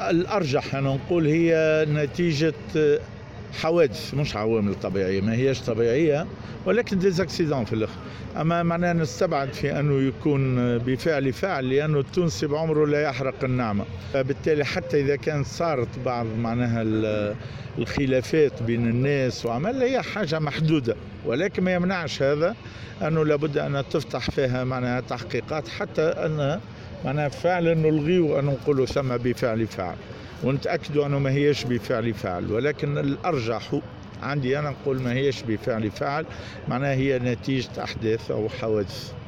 الأرجح أنا نقول هي نتيجة حوادث مش عوامل طبيعية، ما هيش طبيعية ولكن ديزاكسيدون في الأخر. أما معناها نستبعد في أنه يكون بفعل فاعل، لأنه التونسي بعمره لا يحرق النعمة. فبالتالي حتى إذا كانت صارت بعض معناها الخلافات بين الناس وعمل، هي حاجة محدودة، ولكن ما يمنعش هذا أنه لابد أن تفتح فيها معناها تحقيقات حتى أن معناها فعلا نلغي وأن نقولوا ثم بفعل فاعل، ونتأكدوا أنه ما هيش بفعل فاعل. ولكن الأرجح عندي أنا نقول ما هيش بفعل فاعل، معناها هي نتيجة أحداث أو حوادث.